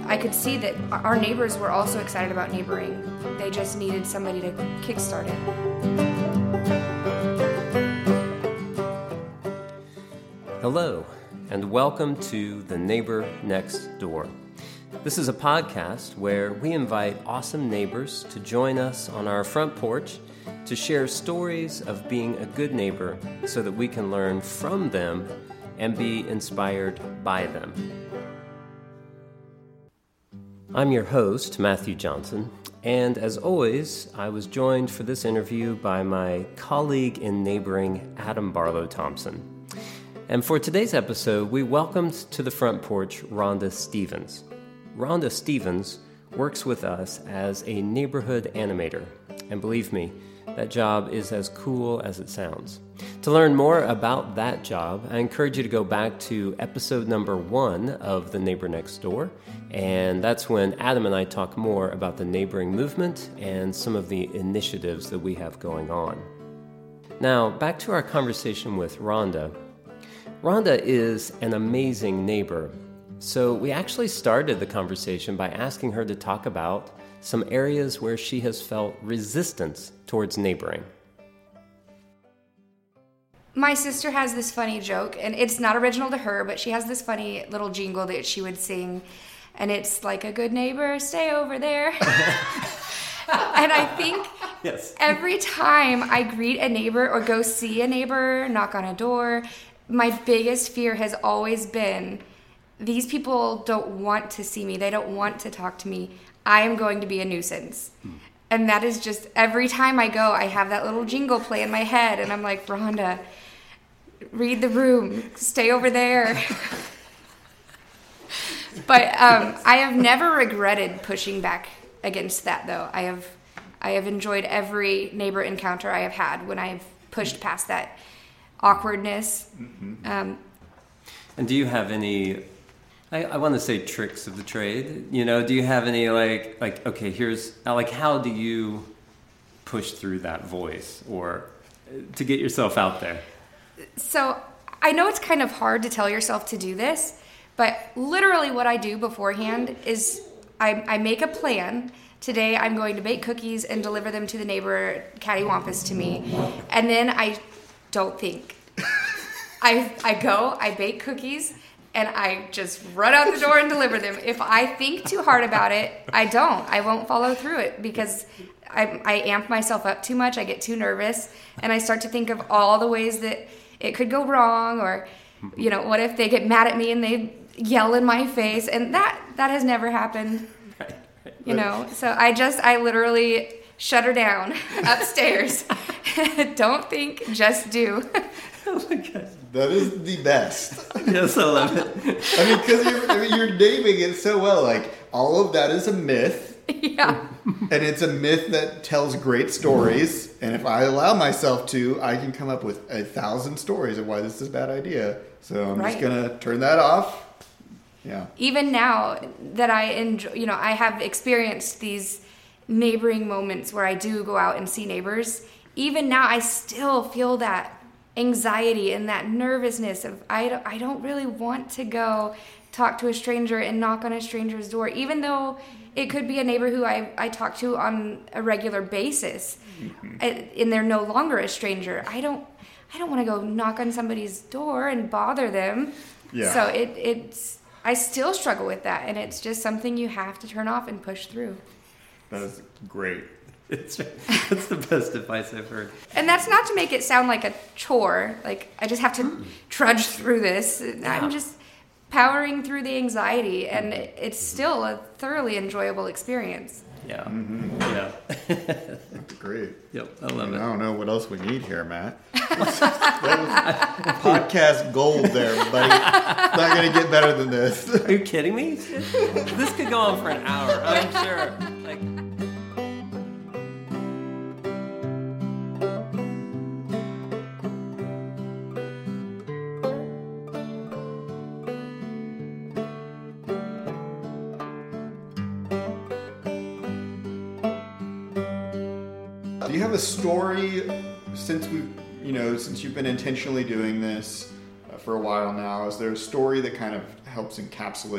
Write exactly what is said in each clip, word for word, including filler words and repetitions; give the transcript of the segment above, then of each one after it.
I could see that our neighbors were also excited about neighboring. They just needed somebody to kickstart it. Hello, and welcome to The Neighbor Next Door. This is a podcast where we invite awesome neighbors to join us on our front porch to share stories of being a good neighbor so that we can learn from them and be inspired by them. I'm your host, Matthew Johnson, and as always, I was joined for this interview by my colleague in neighboring, Adam Barlow Thompson. And for today's episode, we welcomed to the front porch Rhonda Stevens. Rhonda Stevens works with us as a neighborhood animator, and believe me, that job is as cool as it sounds. To learn more about that job, I encourage you to go back to episode number one of The Neighbor Next Door, and that's when Adam and I talk more about the neighboring movement and some of the initiatives that we have going on. Now, back to our conversation with Rhonda. Rhonda is an amazing neighbor, so we actually started the conversation by asking her to talk about some areas where she has felt resistance towards neighboring. My sister has this funny joke, and it's not original to her, but she has this funny little jingle that she would sing, and it's like, a good neighbor, stay over there. And I think yes. Every time I greet a neighbor or go see a neighbor, knock on a door, my biggest fear has always been, these people don't want to see me. They don't want to talk to me. I am going to be a nuisance. Hmm. And that is just, every time I go, I have that little jingle play in my head, and I'm like, Rhonda, read the room, stay over there. But um, I have never regretted pushing back against that, though. I have, I have enjoyed every neighbor encounter I have had when I've pushed past that awkwardness. Mm-hmm. Um, and do you have any, I, I want to say tricks of the trade, you know, do you have any like, like, okay, here's, like, how do you push through that voice or to get yourself out there? So I know it's kind of hard to tell yourself to do this, but literally what I do beforehand is I, I make a plan. Today I'm going to bake cookies and deliver them to the neighbor cattywampus to me. And then I don't think. I I go, I bake cookies, and I just run out the door and deliver them. If I think too hard about it, I don't. I won't follow through it because I, I amp myself up too much. I get too nervous, and I start to think of all the ways that it could go wrong, or, you know, what if they get mad at me and they yell in my face? And that, that has never happened, right, right. you know. So I just, I literally shut her down upstairs. Don't think, just do. Oh my gosh. That is the best. Yes, I love it. I mean, because you're, I mean, you're naming it so well. Like, all of that is a myth. Yeah. And it's a myth that tells great stories. And if I allow myself to, I can come up with a thousand stories of why this is a bad idea. So I'm right. just going to turn that off. Yeah. Even now that I enjoy, you know, I have experienced these neighboring moments where I do go out and see neighbors. Even now, I still feel that anxiety and that nervousness of I don't, I don't really want to go talk to a stranger and knock on a stranger's door, even though it could be a neighbor who I, I talk to on a regular basis, mm-hmm. and they're no longer a stranger. I don't I don't want to go knock on somebody's door and bother them. Yeah. So it it's I still struggle with that, and it's just something you have to turn off and push through. That is great. It's, that's the best advice I've heard. And that's not to make it sound like a chore. Like, I just have to mm. trudge through this. Yeah. I'm just powering through the anxiety, and it's still a thoroughly enjoyable experience. Yeah. Mm-hmm. Yeah. That's great. Yep, I love I mean, it. I don't know what else we need here, Matt. That was podcast gold there, buddy. It's not going to get better than this. Are you kidding me? This could go on for an hour, I'm sure. Like... Do you have a story since we've, you know, since you've been intentionally doing this uh, for a while now? Is there a story that kind of helps encapsulate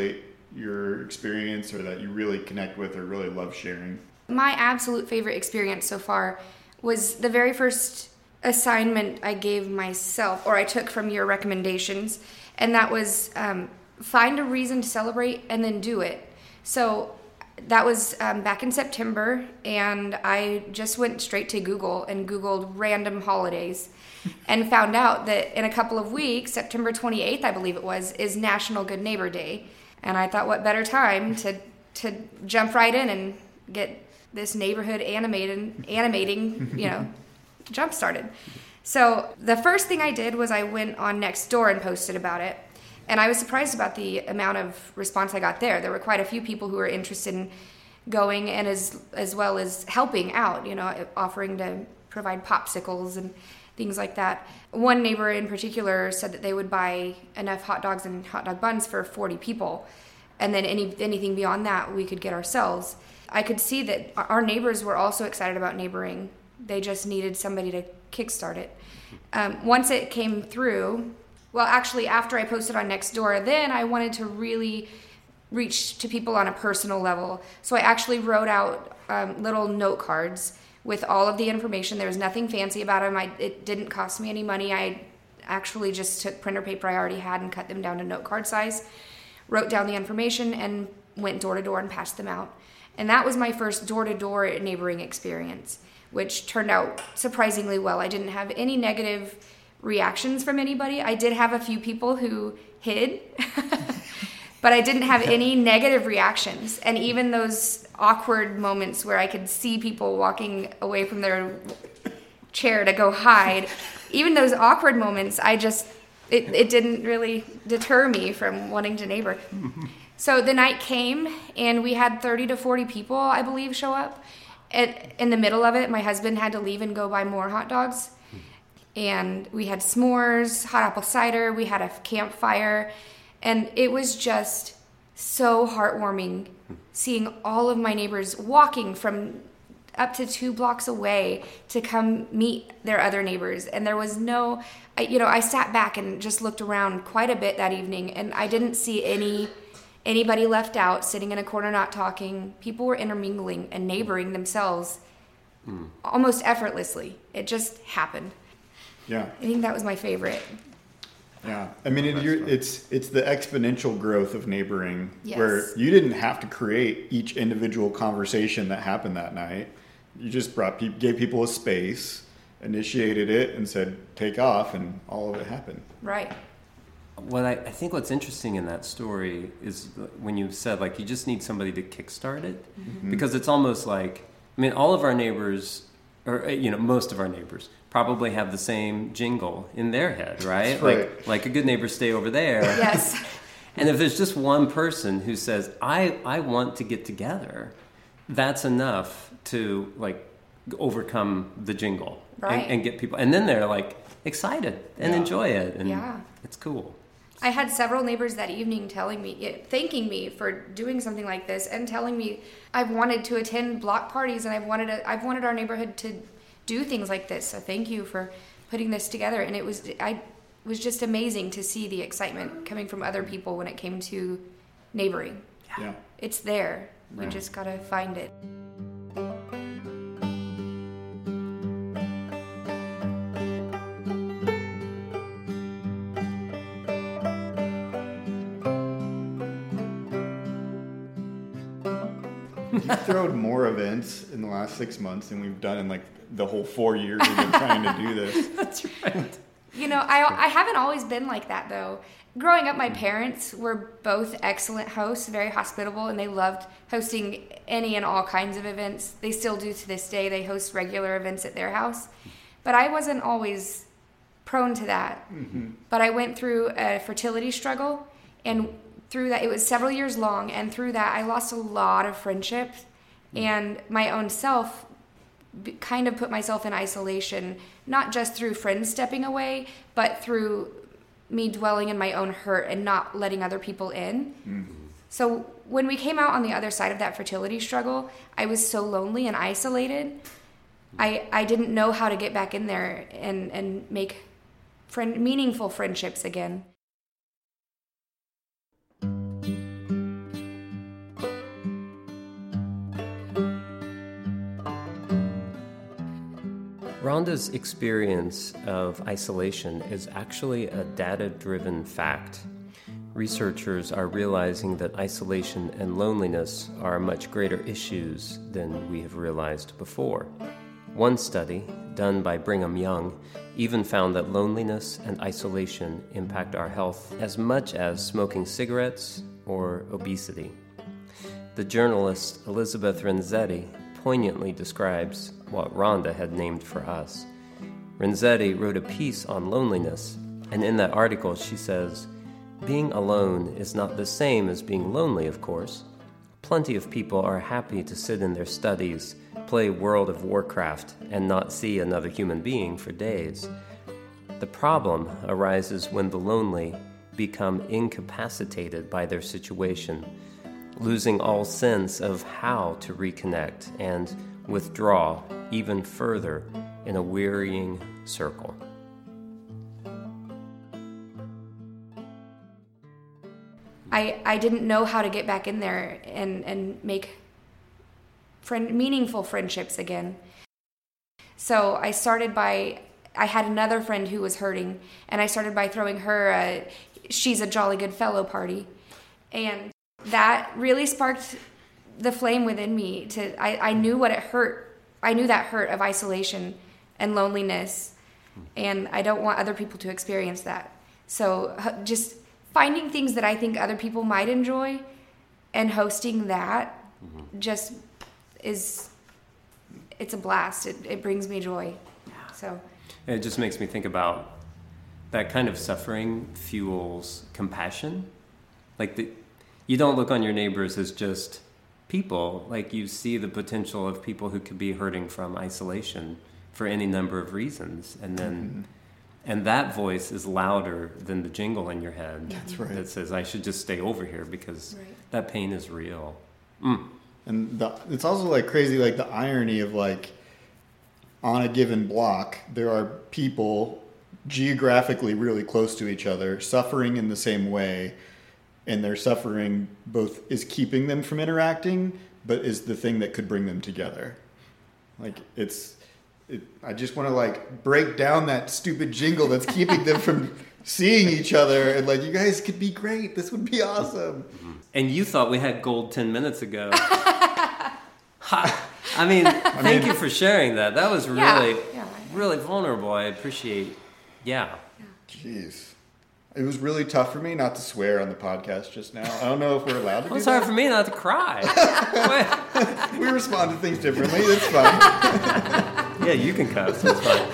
your experience or that you really connect with or really love sharing? My absolute favorite experience so far was the very first assignment I gave myself, or I took from your recommendations, and that was um, find a reason to celebrate and then do it. So that was um, back in September, and I just went straight to Google and Googled random holidays and found out that in a couple of weeks, September twenty-eighth, I believe it was, is National Good Neighbor Day. And I thought, what better time to to jump right in and get this neighborhood animated, animating, you know, jump started. So the first thing I did was I went on Nextdoor and posted about it. And I was surprised about the amount of response I got there. There were quite a few people who were interested in going and as as well as helping out, you know, offering to provide popsicles and things like that. One neighbor in particular said that they would buy enough hot dogs and hot dog buns for forty people. And then any anything beyond that we could get ourselves. I could see that our neighbors were also excited about neighboring. They just needed somebody to kickstart it. Um, once it came through, well, actually, after I posted on Nextdoor, then I wanted to really reach to people on a personal level. So I actually wrote out um, little note cards with all of the information. There was nothing fancy about them. I, it didn't cost me any money. I actually just took printer paper I already had and cut them down to note card size, wrote down the information, and went door to door and passed them out. And that was my first door-to-door neighboring experience, which turned out surprisingly well. I didn't have any negative reactions from anybody. I did have a few people who hid, but I didn't have any negative reactions. And even those awkward moments where I could see people walking away from their chair to go hide, even those awkward moments, I just, it, it didn't really deter me from wanting to neighbor. So the night came, and we had thirty to forty people, I believe, show up. At, in the middle of it, my husband had to leave and go buy more hot dogs. And we had s'mores, hot apple cider, we had a campfire. And it was just so heartwarming seeing all of my neighbors walking from up to two blocks away to come meet their other neighbors. And there was no, I, you know, I sat back and just looked around quite a bit that evening, and I didn't see any... anybody left out, sitting in a corner not talking. People were intermingling and neighboring themselves mm. almost effortlessly. It just happened. Yeah. I think that was my favorite. Yeah. I mean, it, you're, it's it's the exponential growth of neighboring, yes. where you didn't have to create each individual conversation that happened that night. You just brought pe- gave people a space, initiated it, and said, take off, and all of it happened. Right. What I, I think what's interesting in that story is when you said, like, you just need somebody to kickstart it. Mm-hmm. Because it's almost like, I mean, all of our neighbors, or, you know, most of our neighbors probably have the same jingle in their head, right? right. Like, like a good neighbor, stay over there. Yes. And if there's just one person who says, I, I want to get together, that's enough to, like, overcome the jingle. Right. And, and get people, and then they're, like, excited and yeah. enjoy it. And yeah. It's cool. I had several neighbors that evening telling me, thanking me for doing something like this, and telling me I've wanted to attend block parties, and I've wanted a, I've wanted our neighborhood to do things like this. So thank you for putting this together. And it was I it was just amazing to see the excitement coming from other people when it came to neighboring. Yeah, it's there. We yeah. just gotta find it. You've thrown more events in the last six months than we've done in like the whole four years we've been trying to do this. That's right. You know, I I haven't always been like that, though. Growing up, my parents were both excellent hosts, very hospitable, and they loved hosting any and all kinds of events. They still do to this day. They host regular events at their house. But I wasn't always prone to that. Mm-hmm. But I went through a fertility struggle, and through that, it was several years long, and through that, I lost a lot of friendships, and my own self kind of put myself in isolation, not just through friends stepping away, but through me dwelling in my own hurt and not letting other people in. Mm-hmm. So when we came out on the other side of that fertility struggle, I was so lonely and isolated. I I didn't know how to get back in there and, and make friend meaningful friendships again. Rhonda's experience of isolation is actually a data-driven fact. Researchers are realizing that isolation and loneliness are much greater issues than we have realized before. One study, done by Brigham Young, even found that loneliness and isolation impact our health as much as smoking cigarettes or obesity. The journalist Elizabeth Renzetti poignantly describes what Rhonda had named for us. Renzetti wrote a piece on loneliness, and in that article she says, "Being alone is not the same as being lonely, of course. Plenty of people are happy to sit in their studies, play World of Warcraft, and not see another human being for days. The problem arises when the lonely become incapacitated by their situation, losing all sense of how to reconnect and withdraw even further in a wearying circle." I, I didn't know how to get back in there and, and make friend, meaningful friendships again. So I started by, I had another friend who was hurting, and I started by throwing her a She's a Jolly Good Fellow party. And that really sparked the flame within me. To I, I knew what it hurt. I knew that hurt of isolation and loneliness, and I don't want other people to experience that. So just finding things that I think other people might enjoy and hosting that mm-hmm. just is, it's a blast. It, it brings me joy. So it just makes me think about that kind of suffering fuels compassion. Like the, you don't look on your neighbors as just people. Like you see the potential of people who could be hurting from isolation for any number of reasons. And then mm-hmm. And that voice is louder than the jingle in your head. That's right. That says, I should just stay over here because right. that pain is real. Mm. And the, it's also like crazy, like the irony of like on a given block, there are people geographically really close to each other, suffering in the same way. And their suffering both is keeping them from interacting, but is the thing that could bring them together. Like it's... It, I just want to like break down that stupid jingle that's keeping them from seeing each other, and like, you guys could be great. This would be awesome. And you thought we had gold ten minutes ago. Ha. I mean, I thank mean, you for sharing that. That was really, yeah, yeah. really vulnerable. I appreciate. Yeah. Jeez. It was really tough for me not to swear on the podcast just now. I don't know if we're allowed to well, do it's hard that. for me not to cry. We respond to things differently. That's fine. Yeah, you can cuss. That's fine.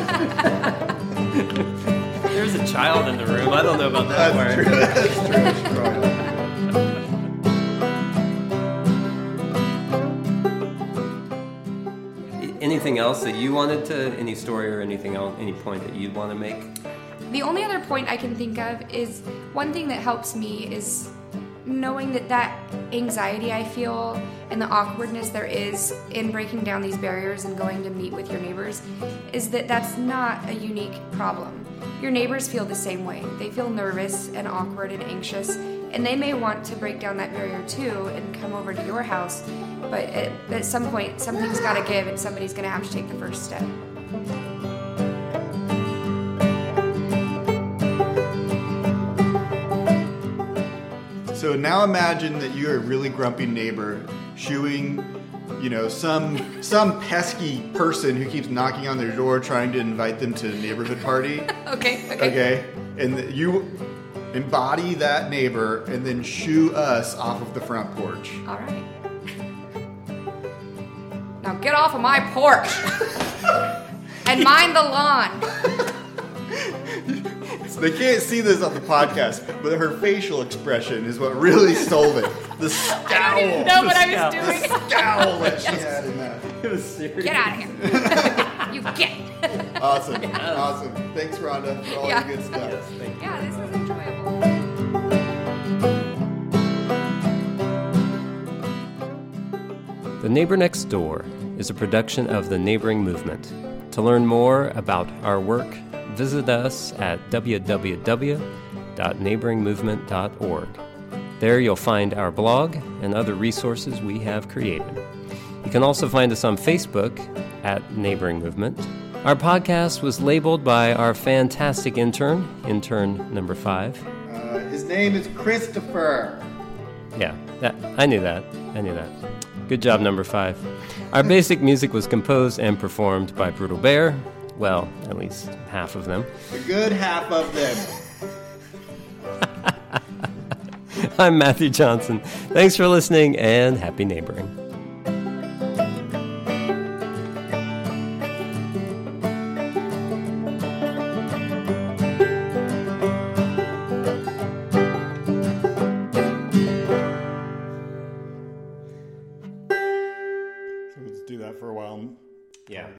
There's a child in the room. I don't know about that That's part. True. That's true. That's true. Anything else that you wanted to, any story or anything else, any point that you'd want to make? The only other point I can think of is one thing that helps me is knowing that that anxiety I feel and the awkwardness there is in breaking down these barriers and going to meet with your neighbors is that that's not a unique problem. Your neighbors feel the same way. They feel nervous and awkward and anxious, and they may want to break down that barrier too and come over to your house, but at, at some point something's got to give and somebody's going to have to take the first step. So now imagine that you're a really grumpy neighbor shooing, you know, some some pesky person who keeps knocking on their door trying to invite them to a neighborhood party. Okay, okay. Okay, and that you embody that neighbor and then shoo us off of the front porch. All right. Now get off of my porch and mind the lawn. So they can't see this on the podcast, but her facial expression is what really sold it. The scowl. I don't even know what I was doing. The scowl that she had in that. It was serious. Get out of here. You get. Awesome. Awesome. Thanks, Rhonda, for all yeah. the good stuff. Yes, thank you. Yeah, this is enjoyable. The Neighbor Next Door is a production of the Neighboring Movement. To learn more about our work, visit us at w w w dot neighboring movement dot org. There you'll find our blog and other resources we have created. You can also find us on Facebook at Neighboring Movement Our podcast was labeled by our fantastic intern, intern number five. Uh, his name is Christopher. Yeah, that, I knew that. I knew that. Good job, number five. Our basic music was composed and performed by Brutal Bear. Well, at least half of them. A good half of them. I'm Matthew Johnson. Thanks for listening, and happy neighboring. So let's do that for a while. Yeah.